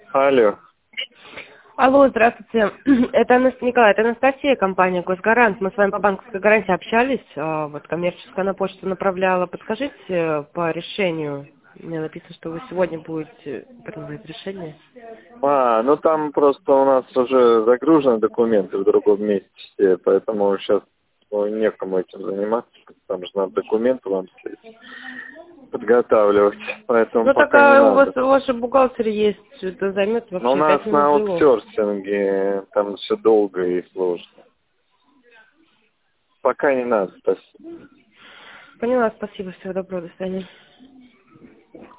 Алло. Алло, здравствуйте. Николай, это Анастасия, компания «Госгарант». Мы с вами по банковской гарантии общались, вот коммерческая на почту направляла. Подскажите по решению. Мне написано, что вы сегодня будете принимать решение. Ну там просто у нас уже загружены документы в другом месте, поэтому сейчас некому этим заниматься. Там же надо документы вам подготавливать, поэтому Ну, пока не такая у надо. вас же бухгалтер есть, это займет Но у вообще нас 5 на минут делов. аутсорсинге там все долго и сложно. Пока не надо, спасибо. Поняла, спасибо, всего доброго, до свидания.